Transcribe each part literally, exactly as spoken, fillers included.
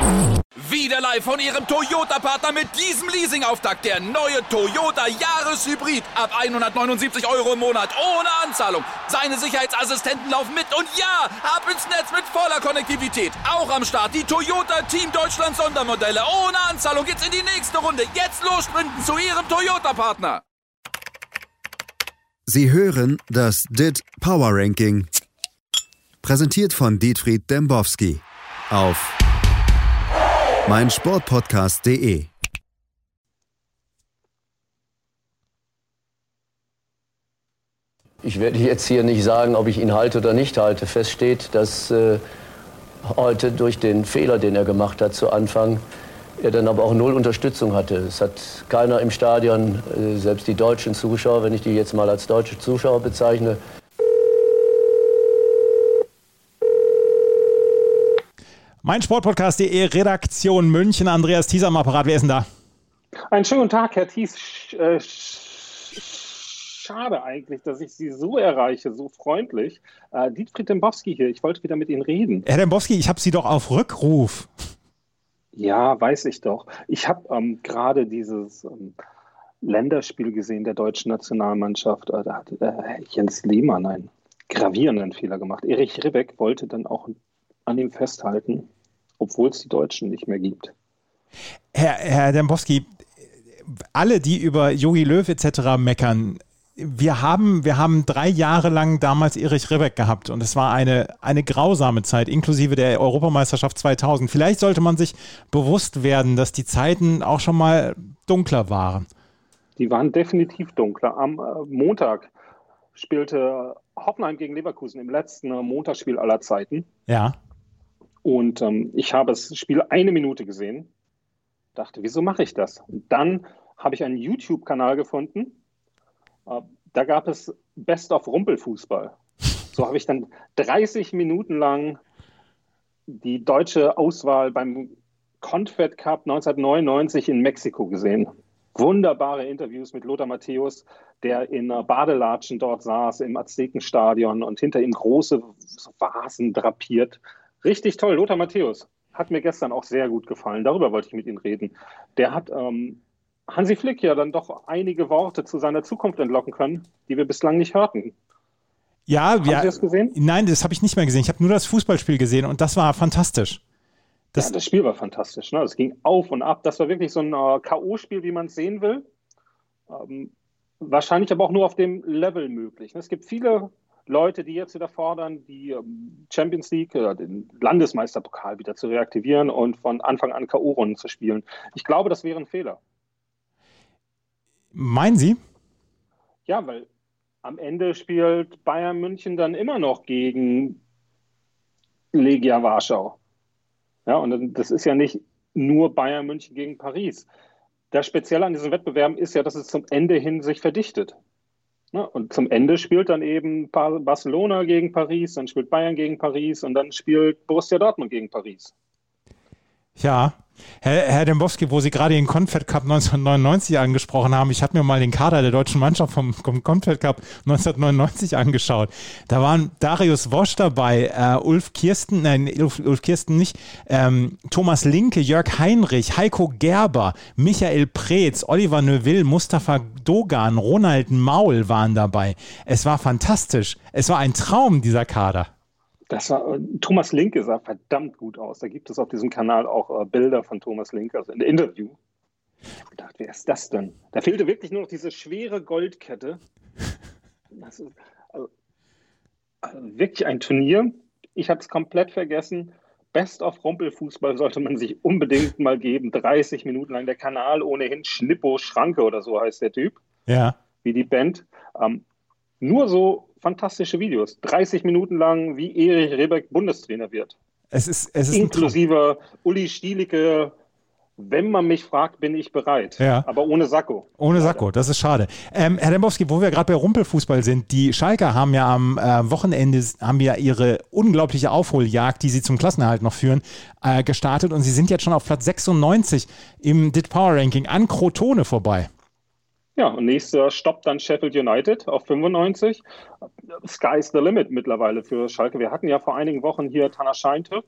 Wieder live von Ihrem Toyota-Partner mit diesem Leasing-Auftakt. Der neue Toyota Jahreshybrid. Ab hundertneunundsiebzig Euro im Monat. Ohne Anzahlung. Seine Sicherheitsassistenten laufen mit. Und ja, ab ins Netz mit voller Konnektivität. Auch am Start die Toyota Team Deutschland Sondermodelle. Ohne Anzahlung geht's in die nächste Runde. Jetzt los sprinten zu Ihrem Toyota-Partner. Sie hören das D I T Power Ranking. Präsentiert von Dietfried Dembowski. Auf meinsportpodcast punkt de. Ich werde jetzt hier nicht sagen, ob ich ihn halte oder nicht halte. Fest steht, dass äh, heute durch den Fehler, den er gemacht hat zu Anfang, er dann aber auch null Unterstützung hatte. Es hat keiner im Stadion, äh, selbst die deutschen Zuschauer, wenn ich die jetzt mal als deutsche Zuschauer bezeichne. meinsportpodcast punkt de, Redaktion München. Andreas Thies am Apparat. Wer ist denn da? Einen schönen guten Tag, Herr Thies. Sch- äh, Schade eigentlich, dass ich Sie so erreiche, so freundlich. Äh, Dietfried Dembowski hier. Ich wollte wieder mit Ihnen reden. Herr Dembowski, ich habe Sie doch auf Rückruf. Ja, weiß ich doch. Ich habe ähm, gerade dieses ähm, Länderspiel gesehen der deutschen Nationalmannschaft. Äh, da hat äh, Jens Lehmann einen gravierenden Fehler gemacht. Erich Ribbeck wollte dann auch an ihm festhalten, obwohl es die Deutschen nicht mehr gibt. Herr, Herr Dembowski, alle, die über Jogi Löw et cetera meckern, wir haben, wir haben drei Jahre lang damals Erich Ribbeck gehabt und es war eine, eine grausame Zeit, inklusive der Europameisterschaft zweitausend. Vielleicht sollte man sich bewusst werden, dass die Zeiten auch schon mal dunkler waren. Die waren definitiv dunkler. Am äh, Montag spielte Hoffenheim gegen Leverkusen im letzten äh, Montagsspiel aller Zeiten. Ja. Und ähm, ich habe das Spiel eine Minute gesehen, dachte, wieso mache ich das? Und dann habe ich einen YouTube-Kanal gefunden, äh, da gab es Best of Rumpelfußball. So habe ich dann dreißig Minuten lang die deutsche Auswahl beim Confed Cup neunzehnhundertneunundneunzig in Mexiko gesehen. Wunderbare Interviews mit Lothar Matthäus, der in Badelatschen dort saß im Aztekenstadion und hinter ihm große Vasen drapiert. Richtig toll, Lothar Matthäus. Hat mir gestern auch sehr gut gefallen. Darüber wollte ich mit Ihnen reden. Der hat ähm, Hansi Flick ja dann doch einige Worte zu seiner Zukunft entlocken können, die wir bislang nicht hörten. Ja, Haben ja, Sie das gesehen? Nein, das habe ich nicht mehr gesehen. Ich habe nur das Fußballspiel gesehen und das war fantastisch. Das, ja, das Spiel war fantastisch. Ne? Es ging auf und ab. Das war wirklich so ein äh, K O-Spiel, wie man es sehen will. Ähm, wahrscheinlich aber auch nur auf dem Level möglich. Ne? Es gibt viele Leute, die jetzt wieder fordern, die ähm, Champions League, äh, den Landesmeisterpokal wieder zu reaktivieren und von Anfang an K O-Runden zu spielen. Ich glaube, das wäre ein Fehler. Meinen Sie? Ja, weil am Ende spielt Bayern München dann immer noch gegen Legia Warschau. Ja, und das ist ja nicht nur Bayern München gegen Paris. Das Spezielle an diesen Wettbewerben ist ja, dass es zum Ende hin sich verdichtet. Ja, und zum Ende spielt dann eben Barcelona gegen Paris, dann spielt Bayern gegen Paris und dann spielt Borussia Dortmund gegen Paris. Ja, Herr, Herr Dembowski, wo Sie gerade den Confed Cup neunzehnhundertneunundneunzig angesprochen haben, ich habe mir mal den Kader der deutschen Mannschaft vom, vom Confed Cup neunzehnhundertneunundneunzig angeschaut. Da waren Darius Wosch dabei, äh, Ulf Kirsten, nein, Ulf, Ulf Kirsten nicht, ähm, Thomas Linke, Jörg Heinrich, Heiko Gerber, Michael Preetz, Oliver Neuville, Mustafa Dogan, Ronald Maul waren dabei. Es war fantastisch. Es war ein Traum, dieser Kader. Das war, Thomas Linke sah verdammt gut aus. Da gibt es auf diesem Kanal auch äh, Bilder von Thomas Linke, also ein Interview. Ich habe gedacht, wer ist das denn? Da fehlte wirklich nur noch diese schwere Goldkette. Das ist also, also wirklich ein Turnier. Ich habe es komplett vergessen. Best of Rumpelfußball sollte man sich unbedingt mal geben. dreißig Minuten lang. Der Kanal ohnehin Schnippo Schranke oder so heißt der Typ. Ja. Wie die Band. Ähm, nur so fantastische Videos. dreißig Minuten lang, wie Erich Ribbeck Bundestrainer wird. Es ist, es ist inklusive Uli Stielicke. Wenn man mich fragt, bin ich bereit. Ja. Aber ohne Sakko. Ohne Sakko, das ist schade. Ähm, Herr Dembowski, wo wir gerade bei Rumpelfußball sind, die Schalker haben ja am äh, Wochenende haben ja ihre unglaubliche Aufholjagd, die sie zum Klassenerhalt noch führen, äh, gestartet und sie sind jetzt schon auf Platz sechsundneunzig im D I T Power Ranking an Crotone vorbei. Ja, und nächster Stopp dann Sheffield United auf fünfundneunzig. Sky's the limit mittlerweile für Schalke. Wir hatten ja vor einigen Wochen hier Taner Scheintürk,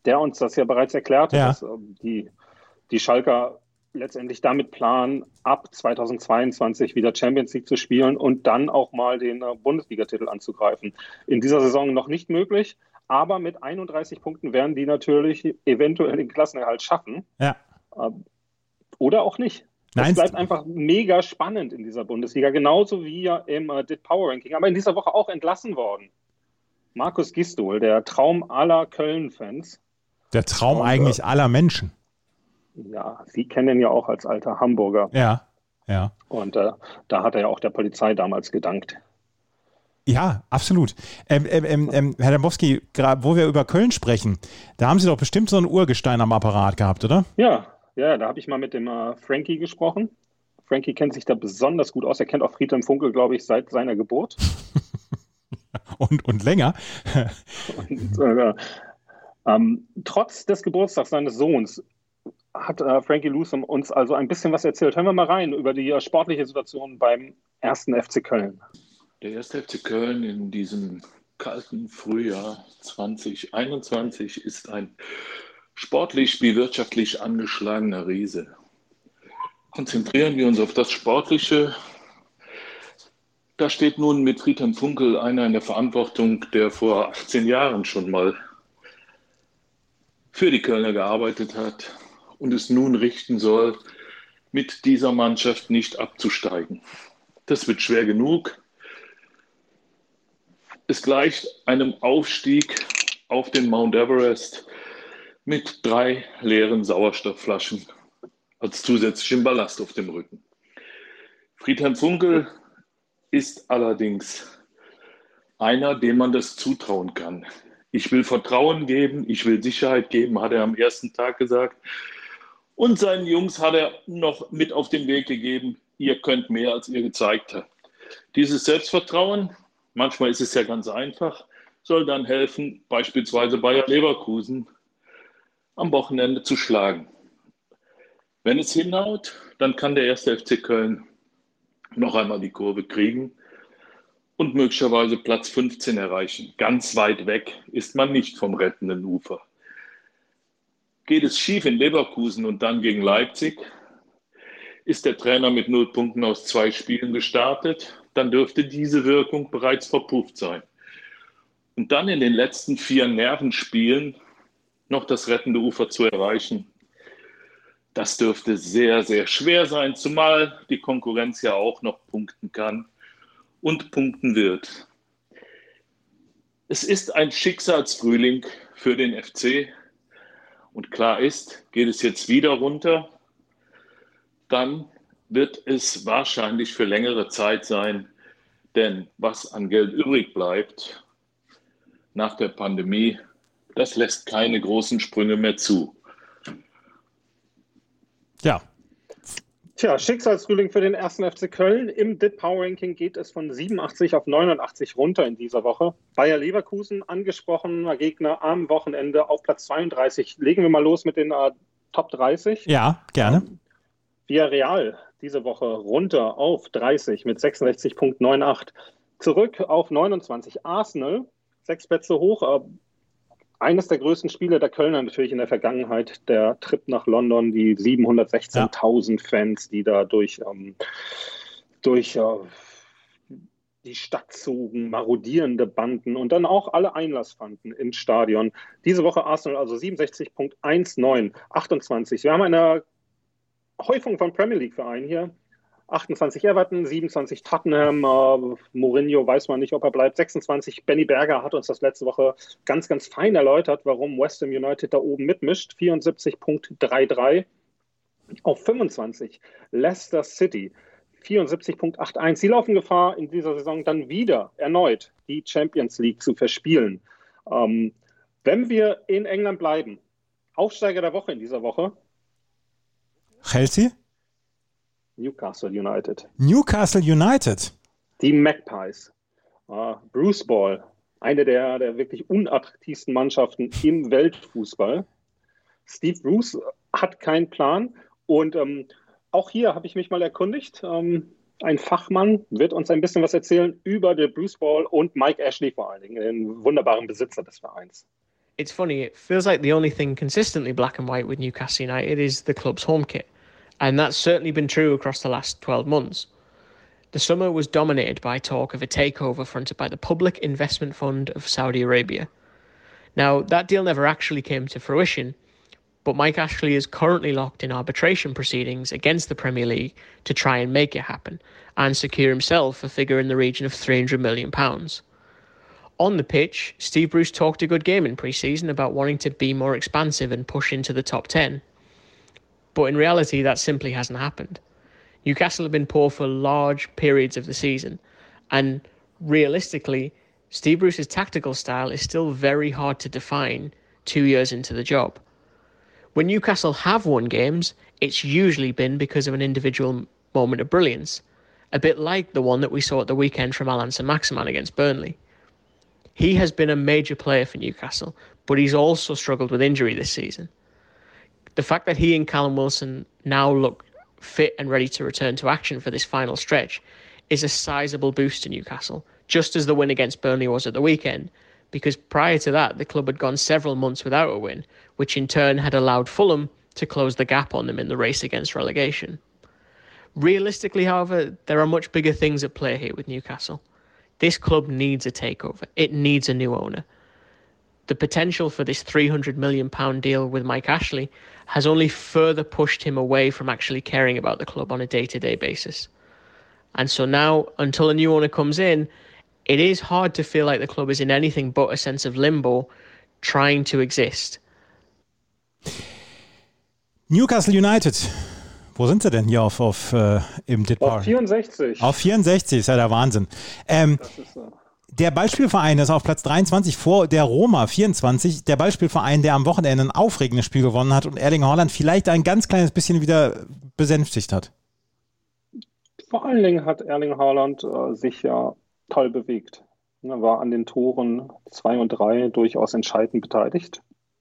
der uns das ja bereits erklärte, ja. dass äh, die, die Schalker letztendlich damit planen, ab zweitausendzweiundzwanzig wieder Champions League zu spielen und dann auch mal den äh, Bundesligatitel anzugreifen. In dieser Saison noch nicht möglich, aber mit einunddreißig Punkten werden die natürlich eventuell den Klassenerhalt schaffen. Ja. Äh, oder auch nicht. Es Nein, bleibt einfach mega spannend in dieser Bundesliga, genauso wie ja im äh, D I T Power Ranking, aber in dieser Woche auch entlassen worden. Markus Gistol, der Traum aller Köln-Fans. Der Traum Und, eigentlich äh, aller Menschen. Ja, Sie kennen ihn ja auch als alter Hamburger. Ja, ja. Und äh, da hat er ja auch der Polizei damals gedankt. Ja, absolut. Ähm, ähm, ähm, Herr Dembowski, wo wir über Köln sprechen, da haben Sie doch bestimmt so ein Urgestein am Apparat gehabt, oder? Ja, ja, da habe ich mal mit dem äh, Frankie gesprochen. Frankie kennt sich da besonders gut aus. Er kennt auch Friedhelm Funkel, glaube ich, seit seiner Geburt. und, und länger. und, äh, ähm, trotz des Geburtstags seines Sohns hat äh, Frankie Lewsom uns also ein bisschen was erzählt. Hören wir mal rein über die äh, sportliche Situation beim ersten F C Köln. Der erste F C Köln in diesem kalten Frühjahr zwanzig einundzwanzig ist ein sportlich wie wirtschaftlich angeschlagener Riese. Konzentrieren wir uns auf das Sportliche. Da steht nun mit Friedhelm Funkel einer in der Verantwortung, der vor achtzehn Jahren schon mal für die Kölner gearbeitet hat und es nun richten soll, mit dieser Mannschaft nicht abzusteigen. Das wird schwer genug. Es gleicht einem Aufstieg auf den Mount Everest mit drei leeren Sauerstoffflaschen als zusätzlichem Ballast auf dem Rücken. Friedhelm Funkel ist allerdings einer, dem man das zutrauen kann. Ich will Vertrauen geben, ich will Sicherheit geben, hat er am ersten Tag gesagt. Und seinen Jungs hat er noch mit auf den Weg gegeben, ihr könnt mehr, als ihr gezeigt habt. Dieses Selbstvertrauen, manchmal ist es ja ganz einfach, soll dann helfen, beispielsweise Bayer Leverkusen am Wochenende zu schlagen. Wenn es hinhaut, dann kann der erste F C Köln noch einmal die Kurve kriegen und möglicherweise Platz fünfzehn erreichen. Ganz weit weg ist man nicht vom rettenden Ufer. Geht es schief in Leverkusen und dann gegen Leipzig, ist der Trainer mit null Punkten aus zwei Spielen gestartet, dann dürfte diese Wirkung bereits verpufft sein. Und dann in den letzten vier Nervenspielen noch das rettende Ufer zu erreichen, das dürfte sehr, sehr schwer sein, zumal die Konkurrenz ja auch noch punkten kann und punkten wird. Es ist ein Schicksalsfrühling für den F C und klar ist, geht es jetzt wieder runter, dann wird es wahrscheinlich für längere Zeit sein, denn was an Geld übrig bleibt nach der Pandemie, das lässt keine großen Sprünge mehr zu. Ja. Tja, Schicksalsfrühling für den ersten F C Köln. Im D I T Power Ranking geht es von siebenundachtzig auf neunundachtzig runter in dieser Woche. Bayer Leverkusen, angesprochener Gegner am Wochenende auf Platz zweiunddreißig. Legen wir mal los mit den äh, Top dreißig. Ja, gerne. Ähm, Villarreal diese Woche runter auf dreißig mit sechsundsechzig Komma achtundneunzig. Zurück auf neunundzwanzig. Arsenal, sechs Plätze hoch. Äh, Eines der größten Spiele der Kölner natürlich in der Vergangenheit, der Trip nach London, die siebenhundertsechzehntausend ja. Fans, die da durch, ähm, durch äh, die Stadt zogen, marodierende Banden und dann auch alle Einlass fanden ins Stadion. Diese Woche Arsenal also siebenundsechzig Komma neunzehn, achtundzwanzig. Wir haben eine Häufung von Premier League-Vereinen hier. achtundzwanzig Everton, siebenundzwanzig Tottenham, äh, Mourinho weiß man nicht, ob er bleibt, sechsundzwanzig. Benny Berger hat uns das letzte Woche ganz, ganz fein erläutert, warum West Ham United da oben mitmischt. vierundsiebzig Komma dreiunddreißig. Auf fünfundzwanzig Leicester City, vierundsiebzig Komma einundachtzig. Sie laufen Gefahr, in dieser Saison dann wieder erneut die Champions League zu verspielen. Ähm, wenn wir in England bleiben, Aufsteiger der Woche in dieser Woche. Chelsea? Newcastle United. Newcastle United. Die Magpies. Uh, Bruce Ball, eine der, der wirklich unattraktivsten Mannschaften im Weltfußball. Steve Bruce hat keinen Plan. Und ähm, auch hier habe ich mich mal erkundigt. Ähm, ein Fachmann wird uns ein bisschen was erzählen über den Bruce Ball und Mike Ashley vor allen Dingen, den wunderbaren Besitzer des Vereins. It's funny, it feels like the only thing consistently black and white with Newcastle United is the club's home kit. And that's certainly been true across the last twelve months. The summer was dominated by talk of a takeover fronted by the Public Investment Fund of Saudi Arabia. Now, that deal never actually came to fruition, but Mike Ashley is currently locked in arbitration proceedings against the Premier League to try and make it happen and secure himself a figure in the region of three hundred million pounds. On the pitch, Steve Bruce talked a good game in pre-season about wanting to be more expansive and push into the top ten. But in reality, that simply hasn't happened. Newcastle have been poor for large periods of the season, and realistically, Steve Bruce's tactical style is still very hard to define two years into the job. When Newcastle have won games, it's usually been because of an individual moment of brilliance, a bit like the one that we saw at the weekend from Allan Saint-Maximin against Burnley. He has been a major player for Newcastle, but he's also struggled with injury this season. The fact that he and Callum Wilson now look fit and ready to return to action for this final stretch is a sizable boost to Newcastle, just as the win against Burnley was at the weekend, because prior to that, the club had gone several months without a win, which in turn had allowed Fulham to close the gap on them in the race against relegation. Realistically, however, there are much bigger things at play here with Newcastle. This club needs a takeover. It needs a new owner. The potential for this three hundred million pounds deal with Mike Ashley has only further pushed him away from actually caring about the club on a day-to-day basis. And so now, until a new owner comes in, it is hard to feel like the club is in anything but a sense of limbo, trying to exist. Newcastle United. Wo sind sie denn hier auf, auf äh, im Ditbar? Auf vierundsechzig. Auf vierundsechzig, ist ja der Wahnsinn. Ähm, Das ist so. Der Ballspielverein ist auf Platz dreiundzwanzig vor der Roma vierundzwanzig. Der Ballspielverein, der am Wochenende ein aufregendes Spiel gewonnen hat und Erling Haaland vielleicht ein ganz kleines bisschen wieder besänftigt hat. Vor allen Dingen hat Erling Haaland äh, sich ja toll bewegt. Er war an den Toren zwei und drei durchaus entscheidend beteiligt,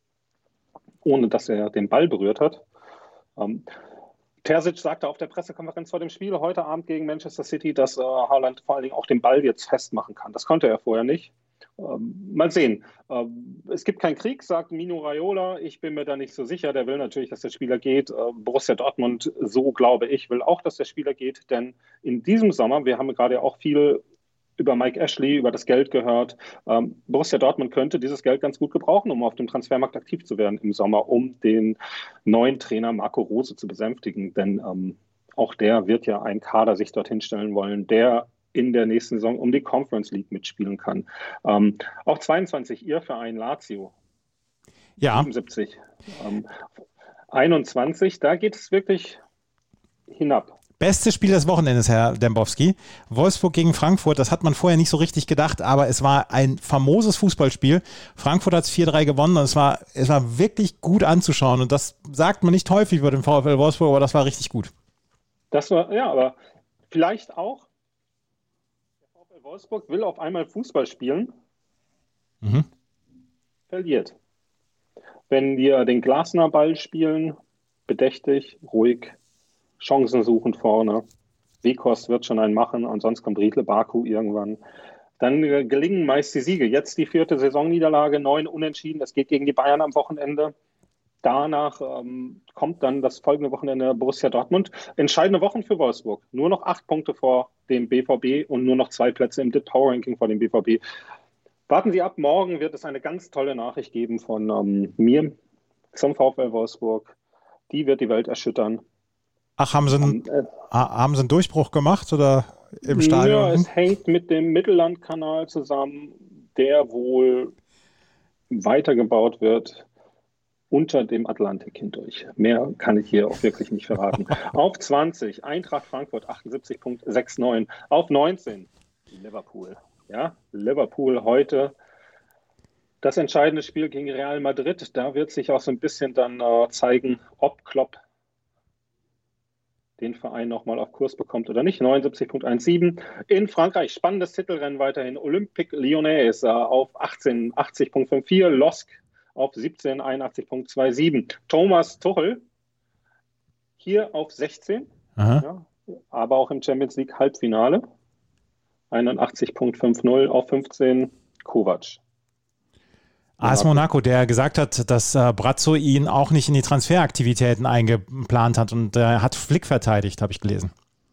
ohne dass er den Ball berührt hat. Ähm, Terzic sagte auf der Pressekonferenz vor dem Spiel heute Abend gegen Manchester City, dass äh, Haaland vor allen Dingen auch den Ball jetzt festmachen kann. Das konnte er vorher nicht. Ähm, mal sehen. Ähm, es gibt keinen Krieg, sagt Mino Raiola. Ich bin mir da nicht so sicher. Der will natürlich, dass der Spieler geht. Äh, Borussia Dortmund, so glaube ich, will auch, dass der Spieler geht. Denn in diesem Sommer, wir haben gerade auch viel über Mike Ashley, über das Geld gehört. Ähm, Borussia Dortmund könnte dieses Geld ganz gut gebrauchen, um auf dem Transfermarkt aktiv zu werden im Sommer, um den neuen Trainer Marco Rose zu besänftigen. Denn ähm, auch der wird ja einen Kader sich dorthin stellen wollen, der in der nächsten Saison um die Conference League mitspielen kann. Ähm, auch zweiundzwanzig, ihr Verein Lazio. Ja. siebenundsiebzig. Ähm, einundzwanzig, da geht es wirklich hinab. Bestes Spiel des Wochenendes, Herr Dembowski. Wolfsburg gegen Frankfurt, das hat man vorher nicht so richtig gedacht, aber es war ein famoses Fußballspiel. Frankfurt hat es vier drei gewonnen und es war, es war wirklich gut anzuschauen und das sagt man nicht häufig über den VfL Wolfsburg, aber das war richtig gut. Das war, ja, aber vielleicht auch, der VfL Wolfsburg will auf einmal Fußball spielen, Mhm. verliert. Wenn wir den Glasner Ball spielen, bedächtig, ruhig, Chancen suchen vorne. Weghorst wird schon einen machen und sonst kommt Riedle Baku irgendwann. Dann äh, gelingen meist die Siege. Jetzt die vierte Saisonniederlage, neun Unentschieden. Das geht gegen die Bayern am Wochenende. Danach ähm, kommt dann das folgende Wochenende Borussia Dortmund. Entscheidende Wochen für Wolfsburg. Nur noch acht Punkte vor dem B V B und nur noch zwei Plätze im D I T Power Ranking vor dem B V B. Warten Sie ab, morgen wird es eine ganz tolle Nachricht geben von ähm, mir zum VfL Wolfsburg. Die wird die Welt erschüttern. Ach, haben sie, einen, Äh, haben sie einen Durchbruch gemacht oder im Stadion? Ja, es hängt mit dem Mittellandkanal zusammen, der wohl weitergebaut wird unter dem Atlantik hindurch. Mehr kann ich hier auch wirklich nicht verraten. Auf zwanzig, Eintracht Frankfurt, achtundsiebzig Komma neunundsechzig. Auf neunzehn, Liverpool. Ja, Liverpool heute. Das entscheidende Spiel gegen Real Madrid. Da wird sich auch so ein bisschen dann äh, zeigen, ob Klopp den Verein nochmal auf Kurs bekommt oder nicht. neunundsiebzig Komma siebzehn. In Frankreich, spannendes Titelrennen weiterhin. Olympique Lyonnais äh, auf achtzehn, achtzig Komma vierundfünfzig. Losk auf siebzehn, einundachtzig Komma siebenundzwanzig. Thomas Tuchel hier auf sechzehn. Ja, aber auch im Champions League Halbfinale. einundachtzig Komma fünfzig auf fünfzehn. Kovac. A S Monaco, der gesagt hat, dass äh, Brazzo ihn auch nicht in die Transferaktivitäten eingeplant hat und er äh, hat Flick verteidigt, habe ich gelesen.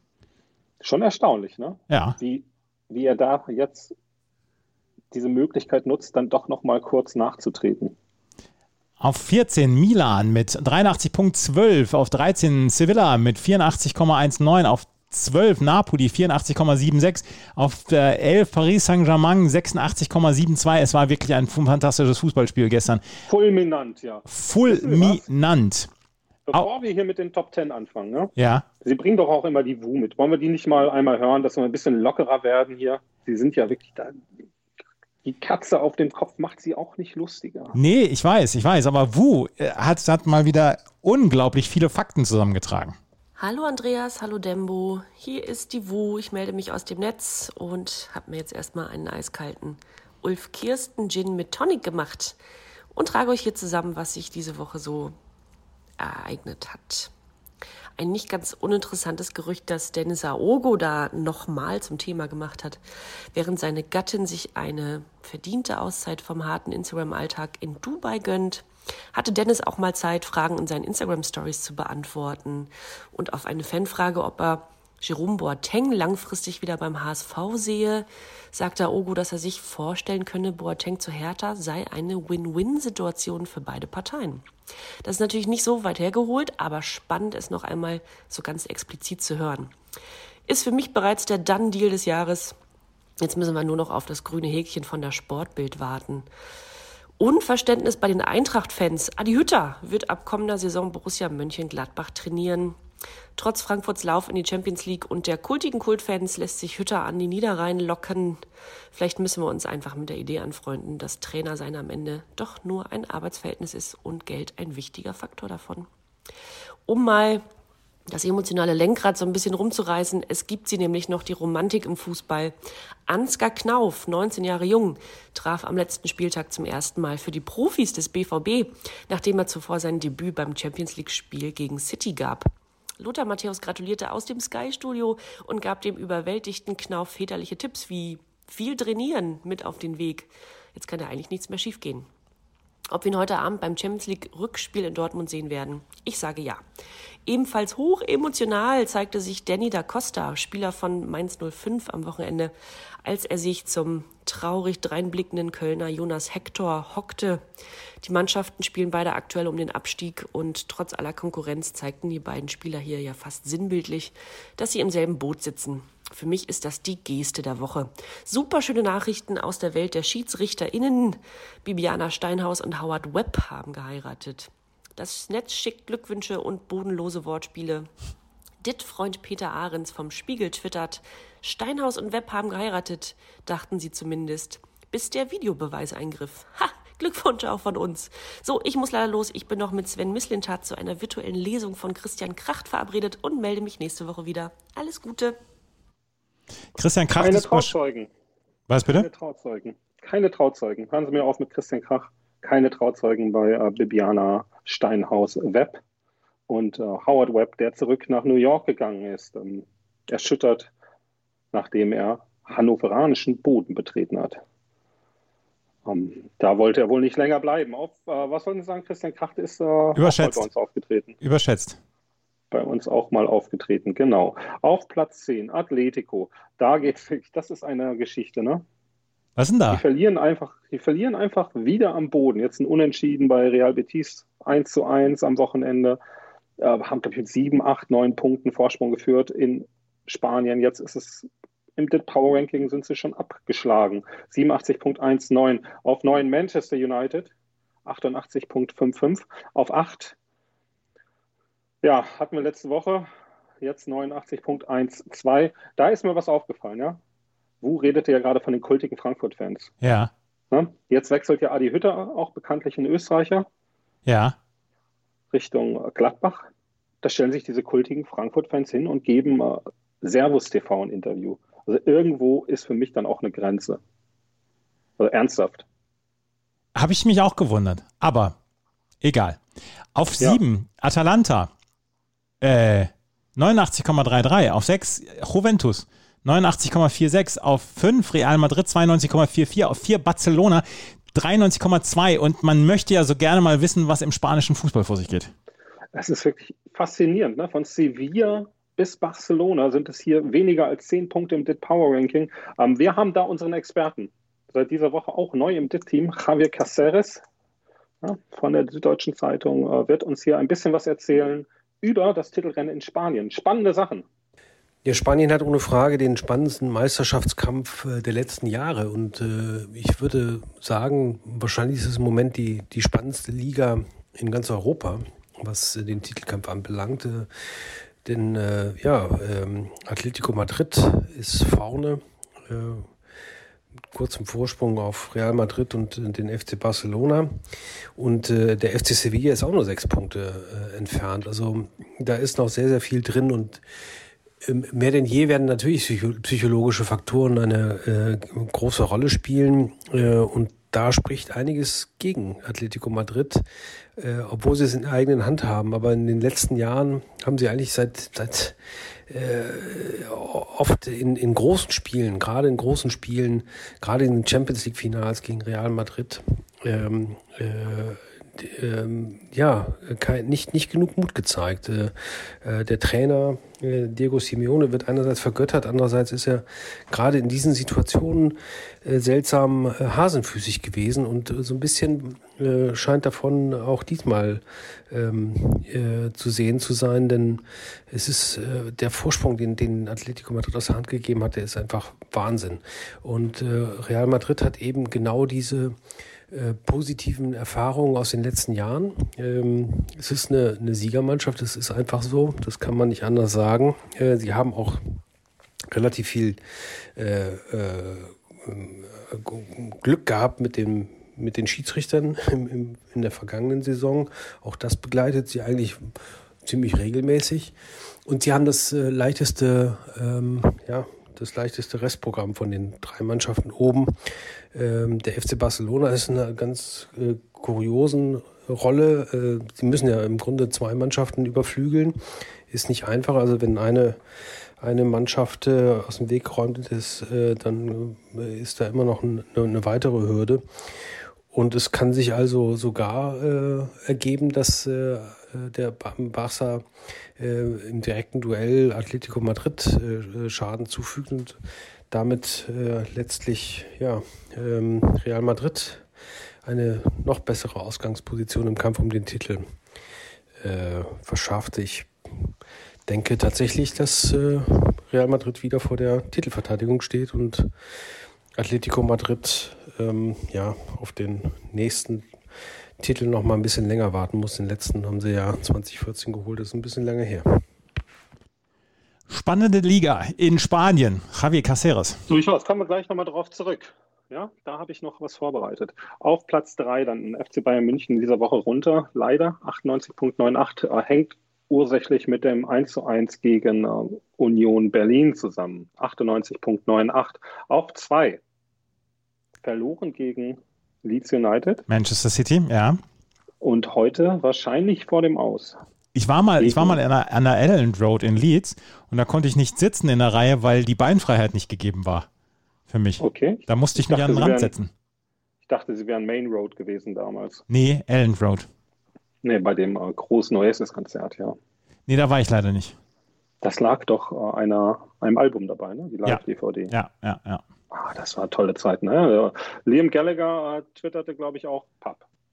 Schon erstaunlich, ne? Ja. Wie, wie er da jetzt diese Möglichkeit nutzt, dann doch noch mal kurz nachzutreten. Auf vierzehn Milan mit dreiundachtzig Komma zwölf, auf dreizehn Sevilla mit vierundachtzig Komma neunzehn, auf zwölf Napoli vierundachtzig Komma sechsundsiebzig, auf elf Paris Saint-Germain sechsundachtzig Komma zweiundsiebzig. Es war wirklich ein fantastisches Fußballspiel gestern. Fulminant, ja. Fulminant. Bevor Au- wir hier mit den Top Ten anfangen, ne? Ja. Sie bringen doch auch immer die W U mit. Wollen wir die nicht mal einmal hören, dass wir ein bisschen lockerer werden hier? Sie sind ja wirklich da. Die Katze auf dem Kopf macht sie auch nicht lustiger. Nee, ich weiß, ich weiß. Aber W U hat, hat mal wieder unglaublich viele Fakten zusammengetragen. Hallo Andreas, hallo Dembo, hier ist die W U, ich melde mich aus dem Netz und habe mir jetzt erstmal einen eiskalten Ulf Kirsten Gin mit Tonic gemacht und trage euch hier zusammen, was sich diese Woche so ereignet hat. Ein nicht ganz uninteressantes Gerücht, das Dennis Aogo da nochmal zum Thema gemacht hat, während seine Gattin sich eine verdiente Auszeit vom harten Instagram-Alltag in Dubai gönnt, hatte Dennis auch mal Zeit, Fragen in seinen Instagram-Stories zu beantworten. Und auf eine Fanfrage, ob er Jerome Boateng langfristig wieder beim H S V sehe, sagte Aogo, dass er sich vorstellen könne, Boateng zu Hertha sei eine Win-Win-Situation für beide Parteien. Das ist natürlich nicht so weit hergeholt, aber spannend, es noch einmal so ganz explizit zu hören. Ist für mich bereits der Done-Deal des Jahres. Jetzt müssen wir nur noch auf das grüne Häkchen von der Sportbild warten. Unverständnis bei den Eintracht-Fans. Adi Hütter wird ab kommender Saison Borussia Mönchengladbach trainieren. Trotz Frankfurts Lauf in die Champions League und der kultigen Kultfans lässt sich Hütter an die Niederrhein locken. Vielleicht müssen wir uns einfach mit der Idee anfreunden, dass Trainer sein am Ende doch nur ein Arbeitsverhältnis ist und Geld ein wichtiger Faktor davon. Um mal das emotionale Lenkrad so ein bisschen rumzureißen, es gibt sie nämlich noch, die Romantik im Fußball. Ansgar Knauf, neunzehn Jahre jung, traf am letzten Spieltag zum ersten Mal für die Profis des B V B, nachdem er zuvor sein Debüt beim Champions-League-Spiel gegen City gab. Lothar Matthäus gratulierte aus dem Sky-Studio und gab dem überwältigten Knauf väterliche Tipps wie viel trainieren mit auf den Weg. Jetzt kann da eigentlich nichts mehr schiefgehen. Ob wir ihn heute Abend beim Champions League-Rückspiel in Dortmund sehen werden? Ich sage ja. Ebenfalls hoch emotional zeigte sich Danny da Costa, Spieler von Mainz null fünf, am Wochenende, als er sich zum traurig dreinblickenden Kölner Jonas Hector hockte. Die Mannschaften spielen beide aktuell um den Abstieg und trotz aller Konkurrenz zeigten die beiden Spieler hier ja fast sinnbildlich, dass sie im selben Boot sitzen. Für mich ist das die Geste der Woche. Superschöne Nachrichten aus der Welt der SchiedsrichterInnen. Bibiana Steinhaus und Howard Webb haben geheiratet. Das Netz schickt Glückwünsche und bodenlose Wortspiele. Dit-Freund Peter Ahrens vom Spiegel twittert: Steinhaus und Webb haben geheiratet, dachten sie zumindest, bis der Videobeweis eingriff. Ha! Glückwunsch auch von uns. So, ich muss leider los. Ich bin noch mit Sven Mislintat zu einer virtuellen Lesung von Christian Kracht verabredet und melde mich nächste Woche wieder. Alles Gute. Christian Krach Keine ist Trauzeugen. Was bitte? Keine Trauzeugen. Keine Trauzeugen. Hören Sie mir auf mit Christian Krach. Keine Trauzeugen bei äh, Bibiana Steinhaus Webb. Und äh, Howard Webb, der zurück nach New York gegangen ist, ähm, erschüttert, nachdem er hannoveranischen Boden betreten hat. Ähm, da wollte er wohl nicht länger bleiben. Auf, äh, was wollen Sie sagen? Christian Krach ist äh, Überschätzt. bei uns aufgetreten. Überschätzt. Bei uns auch mal aufgetreten, genau. Auf Platz zehn, Atletico. Da geht's wirklich, das ist eine Geschichte, ne? Was denn da? Die verlieren einfach, die verlieren einfach wieder am Boden. Jetzt ein Unentschieden bei Real Betis eins zu eins am Wochenende. Äh, haben, glaube ich, mit sieben, acht, neun Punkten Vorsprung geführt in Spanien. Jetzt ist es im D I T Power Ranking sind sie schon abgeschlagen. siebenundachtzig Komma neunzehn. Auf neun Manchester United, achtundachtzig Komma fünfundfünfzig. Auf acht, ja, hatten wir letzte Woche, jetzt neunundachtzig Komma zwölf. Da ist mir was aufgefallen, ja. W U redete ja gerade von den kultigen Frankfurt-Fans. Ja. Ne? Jetzt wechselt ja Adi Hütter, auch bekanntlich ein Österreicher, Ja. Richtung Gladbach. Da stellen sich diese kultigen Frankfurt-Fans hin und geben äh, Servus T V ein Interview. Also irgendwo ist für mich dann auch eine Grenze. Also ernsthaft. Habe ich mich auch gewundert. Aber egal. Auf Ja. sieben Atalanta. Äh, neunundachtzig Komma dreiunddreißig. Auf sechs Juventus. neunundachtzig Komma sechsundvierzig. Auf fünf Real Madrid. zweiundneunzig Komma vierundvierzig. Auf vier Barcelona. dreiundneunzig Komma zwei und man möchte ja so gerne mal wissen, was im spanischen Fußball vor sich geht. Das ist wirklich faszinierend. Ne? Von Sevilla bis Barcelona sind es hier weniger als zehn Punkte im D I T Power Ranking. Ähm, wir haben da unseren Experten. Seit dieser Woche auch neu im D I T-Team, Javier Caceres, ja, von der Süddeutschen Zeitung, äh, wird uns hier ein bisschen was erzählen über das Titelrennen in Spanien. Spannende Sachen. Ja, Spanien hat ohne Frage den spannendsten Meisterschaftskampf äh, der letzten Jahre und äh, ich würde sagen, wahrscheinlich ist es im Moment die, die spannendste Liga in ganz Europa, was äh, den Titelkampf anbelangt. Äh, denn äh, ja, ähm, Atletico Madrid ist vorne, äh, kurz im Vorsprung auf Real Madrid und äh, den F C Barcelona und äh, der F C Sevilla ist auch nur sechs Punkte äh, entfernt. Also da ist noch sehr, sehr viel drin und mehr denn je werden natürlich psychologische Faktoren eine äh, große Rolle spielen äh, und da spricht einiges gegen Atletico Madrid, äh, obwohl sie es in eigenen Hand haben. Aber in den letzten Jahren haben sie eigentlich seit, seit äh, oft in, in großen Spielen, gerade in großen Spielen, gerade in den Champions League Finals gegen Real Madrid, ähm, äh, Ähm, ja, kein, nicht, nicht genug Mut gezeigt. Äh, äh, der Trainer äh, Diego Simeone wird einerseits vergöttert, andererseits ist er gerade in diesen Situationen äh, seltsam äh, hasenfüßig gewesen und äh, so ein bisschen äh, scheint davon auch diesmal ähm, äh, zu sehen zu sein, denn es ist äh, der Vorsprung, den, den Atletico Madrid aus der Hand gegeben hat, der ist einfach Wahnsinn. Und äh, Real Madrid hat eben genau diese Äh, positiven Erfahrungen aus den letzten Jahren. Ähm, es ist eine, eine Siegermannschaft, das ist einfach so, das kann man nicht anders sagen. Äh, sie haben auch relativ viel äh, äh, Glück gehabt mit dem mit den Schiedsrichtern im, im, in der vergangenen Saison. Auch das begleitet sie eigentlich ziemlich regelmäßig. Und sie haben das äh, leichteste, ähm, ja, das leichteste Restprogramm von den drei Mannschaften oben. Ähm, der F C Barcelona ist in einer ganz äh, kuriosen Rolle. Äh, sie müssen ja im Grunde zwei Mannschaften überflügeln. Ist nicht einfach. Also wenn eine, eine Mannschaft äh, aus dem Weg geräumt ist, äh, dann äh, ist da immer noch ein, eine, eine weitere Hürde. Und es kann sich also sogar äh, ergeben, dass äh, der Barça äh, im direkten Duell Atletico Madrid äh, Schaden zufügt und damit äh, letztlich ja, ähm, Real Madrid eine noch bessere Ausgangsposition im Kampf um den Titel äh, verschafft. Ich denke tatsächlich, dass äh, Real Madrid wieder vor der Titelverteidigung steht und Atletico Madrid ähm, ja, auf den nächsten Titel noch mal ein bisschen länger warten muss. Den letzten haben sie ja zwanzig vierzehn geholt, das ist ein bisschen lange her. Spannende Liga in Spanien. Javier Caceres. Durchaus, kommen wir gleich nochmal drauf zurück. Ja, da habe ich noch was vorbereitet. Auf Platz drei dann F C Bayern München in dieser Woche runter. Leider achtundneunzig Komma achtzig äh, hängt ursächlich mit dem eins zu eins gegen äh, Union Berlin zusammen. achtundneunzig Komma achtzig. Auf zwei verloren gegen Leeds United. Manchester City, ja. Und heute wahrscheinlich vor dem Aus. Ich war mal, ich war mal an der, an der Elland Road in Leeds und da konnte ich nicht sitzen in der Reihe, weil die Beinfreiheit nicht gegeben war für mich. Okay. Da musste ich, ich mich dachte, an den Rand wären, setzen. Ich dachte, sie wären Main Road gewesen damals. Nee, Elland Road. Nee, bei dem äh, großen Oasis-Konzert, ja. Nee, da war ich leider nicht. Das lag doch äh, einer, einem Album dabei, ne? Die Live-D V D. Ja, ja, ja. Ah, das war eine tolle Zeit, ne? Liam Gallagher äh, twitterte, glaube ich, auch Pub.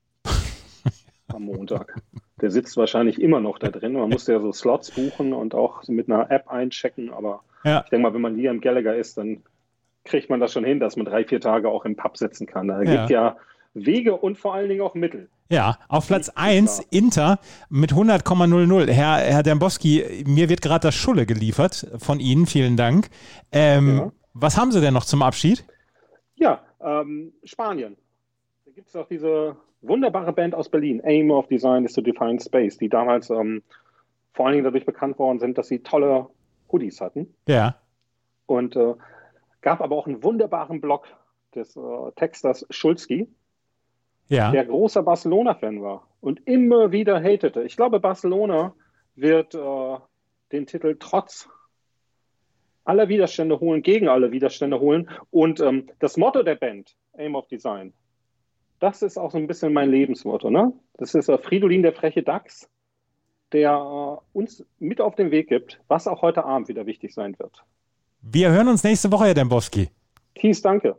Am Montag. Der sitzt wahrscheinlich immer noch da drin. Man musste ja so Slots buchen und auch mit einer App einchecken, aber ja. Ich denke mal, wenn man Liam Gallagher ist, dann kriegt man das schon hin, dass man drei, vier Tage auch im Pub sitzen kann. Da ja. gibt ja Wege und vor allen Dingen auch Mittel. Ja, auf Platz eins Inter mit hundert Komma null null. Herr, Herr Dembowski, mir wird gerade das Schulle geliefert von Ihnen. Vielen Dank. Ähm, ja. Was haben Sie denn noch zum Abschied? Ja, ähm, Spanien. Da gibt es auch diese wunderbare Band aus Berlin, Aim of Design is to Define Space, die damals ähm, vor allen Dingen dadurch bekannt worden sind, dass sie tolle Hoodies hatten. Ja. Und äh, gab aber auch einen wunderbaren Blog des äh, Texters Schulzki, ja. der großer Barcelona-Fan war und immer wieder hatete. Ich glaube, Barcelona wird äh, den Titel trotz aller Widerstände holen, gegen alle Widerstände holen. Und ähm, das Motto der Band, Aim of Design, das ist auch so ein bisschen mein Lebensmotto. Ne? Das ist äh, Fridolin, der freche Dachs, der äh, uns mit auf den Weg gibt, was auch heute Abend wieder wichtig sein wird. Wir hören uns nächste Woche, Herr Dembowski. Kies, danke.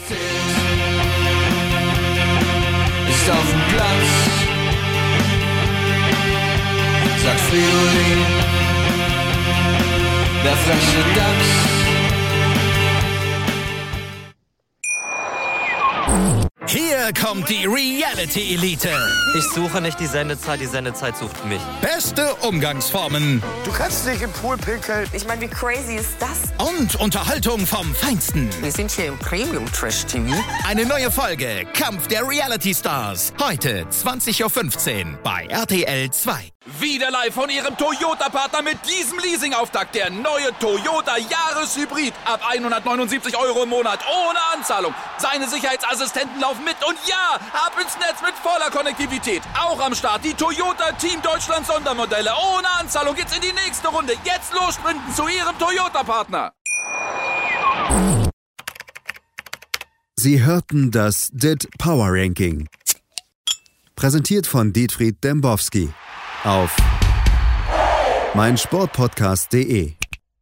Ist auf dem Platz, sagt Fridolin, der freche Dachs. Hier kommt die Reality-Elite. Ich suche nicht die Sendezeit, die Sendezeit sucht mich. Beste Umgangsformen. Du kannst nicht im Pool pinkeln. Ich meine, wie crazy ist das? Und Unterhaltung vom Feinsten. Wir sind hier im Premium-Trash-T V. Eine neue Folge Kampf der Reality-Stars. Heute zwanzig Uhr fünfzehn bei R T L zwei. Wieder live von Ihrem Toyota-Partner mit diesem Leasing-Auftakt. Der neue Toyota Jahreshybrid. Ab hundertneunundsiebzig Euro im Monat. Ohne Anzahlung. Seine Sicherheitsassistenten laufen mit. Und ja, ab ins Netz mit voller Konnektivität. Auch am Start die Toyota Team Deutschland Sondermodelle. Ohne Anzahlung geht's in die nächste Runde. Jetzt los sprinten zu Ihrem Toyota-Partner. Sie hörten das D I T Power Ranking. Präsentiert von Dietfried Dembowski auf meinsportpodcast punkt de.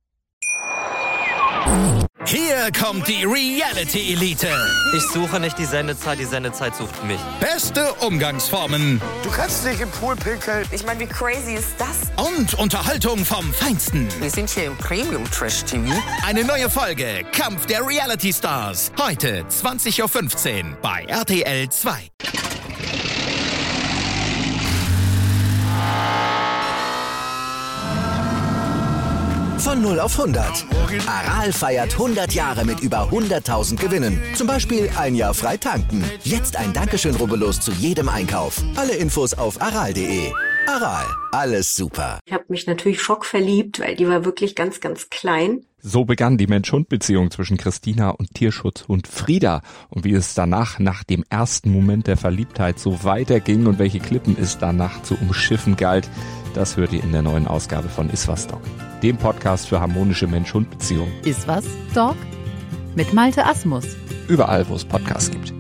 Hier kommt die Reality-Elite. Ich suche nicht die Sendezeit, die Sendezeit sucht mich. Beste Umgangsformen. Du kannst nicht im Pool pinkeln. Ich meine, wie crazy ist das? Und Unterhaltung vom Feinsten. Wir sind hier im Premium-Trash-T V. Eine neue Folge Kampf der Reality-Stars. Heute zwanzig Uhr fünfzehn bei R T L zwei. Von null auf hundert. Aral feiert hundert Jahre mit über hunderttausend Gewinnen. Zum Beispiel ein Jahr frei tanken. Jetzt ein Dankeschön, rubbellos zu jedem Einkauf. Alle Infos auf aral punkt de. Aral, alles super. Ich habe mich natürlich schockverliebt, weil die war wirklich ganz, ganz klein. So begann die Mensch-Hund-Beziehung zwischen Christina und Tierschutzhund Frieda. Und wie es danach, nach dem ersten Moment der Verliebtheit, so weiterging und welche Klippen es danach zu umschiffen galt, das hört ihr in der neuen Ausgabe von Iswas Dog, dem Podcast für harmonische Mensch-Hund-Beziehungen. Iswas Dog? Mit Malte Asmus. Überall, wo es Podcasts gibt.